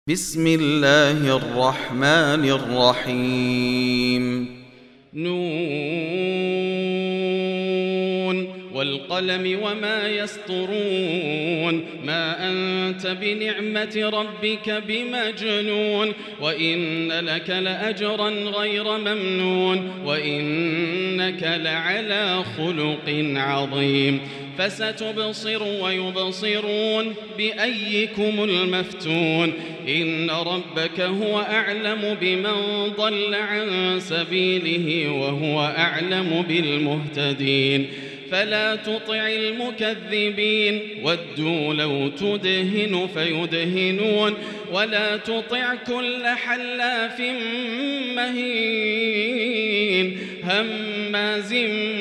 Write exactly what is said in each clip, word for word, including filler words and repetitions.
بسم الله الرحمن الرحيم نون والقلم وما يسطرون ما أنت بنعمة ربك بمجنون وإن لك لأجرا غير ممنون وإنك لعلى خلق عظيم فستبصر ويبصرون بأيكم المفتون إن ربك هو أعلم بمن ضل عن سبيله وهو أعلم بالمهتدين فلا تطع المكذبين ودوا لو تدهن فيدهنون ولا تطع كل حلاف مهين هماز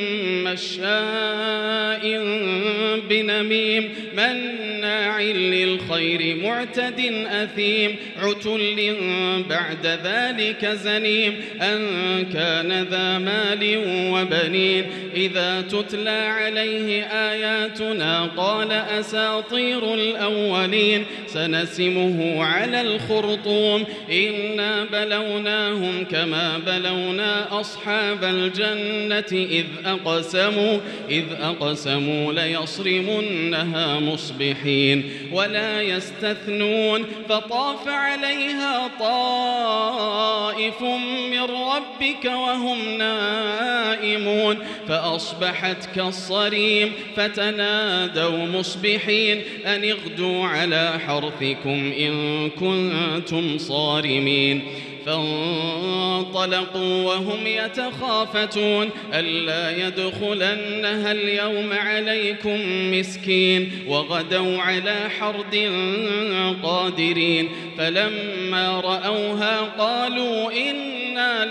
مشاء بنميم مناع للخير معتد أثيم عتل بعد ذلك زنيم أن كان ذا مال وبنين إذا تتلى عليه آياتنا قال أساطير الأولين سنسمه على الخرطوم إنا بلوناهم كما بلونا أصحاب الجنة إذ أقسموا إذ أقسموا ليصرمنها مصبحين ولا يستثنون فطاف عليها طائف من ربك وهم نائمون فأصبحت كالصريم فتنادوا مصبحين أن اغدوا على حرثكم إن كنتم صارمين فانطلقوا وهم يتخافتون ألا يدخلنها اليوم عليكم مسكين وغدوا على حرد قادرين فلما رأوها قالوا إنا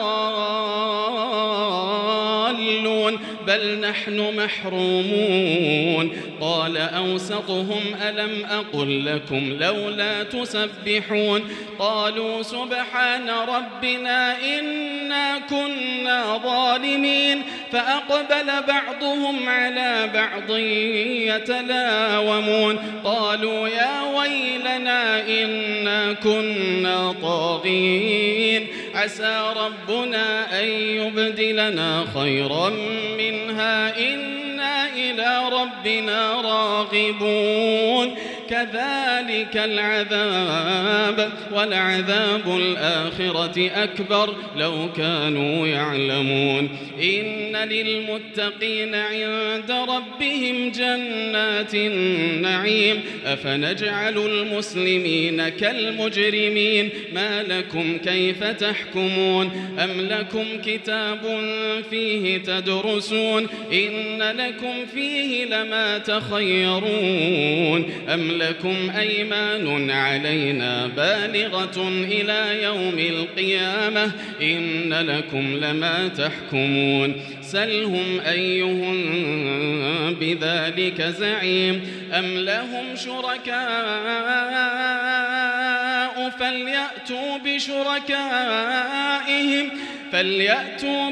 لضالون بل نحن محرومون قال أوسطهم ألم أقل لكم لولا تسبحون قالوا سبحان ربنا إنا كنا ظالمين فأقبل بعضهم على بعض يتلاومون قالوا يا ويلنا إنا كنا طاغين عسى ربنا أن يبدلنا خيرا منها إنا إلى ربنا راغبون كذلك العذاب ولعذاب الآخرة أكبر لو كانوا يعلمون إن للمتقين عند ربهم جنات النعيم أفنجعل المسلمين كالمجرمين ما لكم كيف تحكمون أم لكم كتاب فيه تدرسون إن لكم فيه لما تخيرون أم لكم أيمان علينا بالغة إلى يوم القيامة إن لكم لما تحكمون سلهم أيهم بذلك زعيم أم لهم شركاء فليأتوا بشركائهم فليأتوا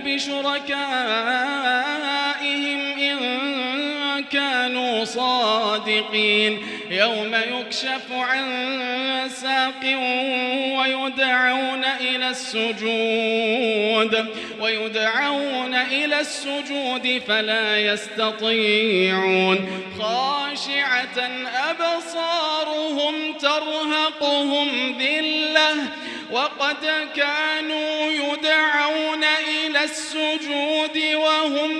بشركائهم إن كانوا صادقين يوم يكشف عن ساق ويدعون إلى السجود ويدعون إلى السجود فلا يستطيعون خاشعة أبصارهم ترهقهم ذلة وقد كانوا يدعون إلى السجود وهم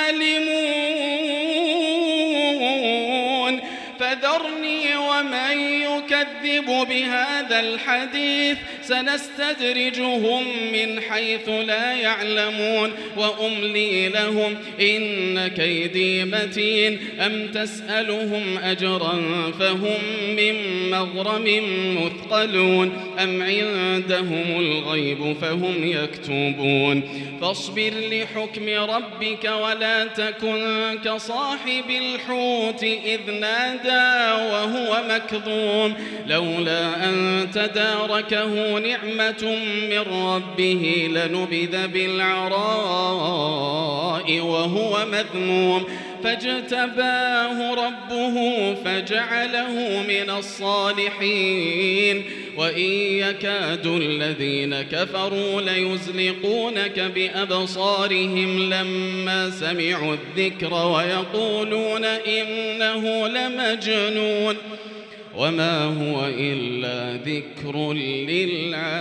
سالمون فذرني ومن يكذب بهذا الحديث سنستدرجهم من حيث لا يعلمون وأملي لهم إن كيدي متين أم تسألهم أجرا فهم من مغرم مثقلون أم عندهم الغيب فهم يكتبون فاصبر لحكم ربك ولا تكن كصاحب الحوت إذ نادى وهو مكظوم لولا أن تداركه نعمة من ربه لنبذ بالعراء وهو مذموم فاجتباه ربه فجعله من الصالحين وإن يكاد الذين كفروا ليزلقونك بأبصارهم لما سمعوا الذكر ويقولون إنه لمجنون وما هو إلا ذكر للعالمين.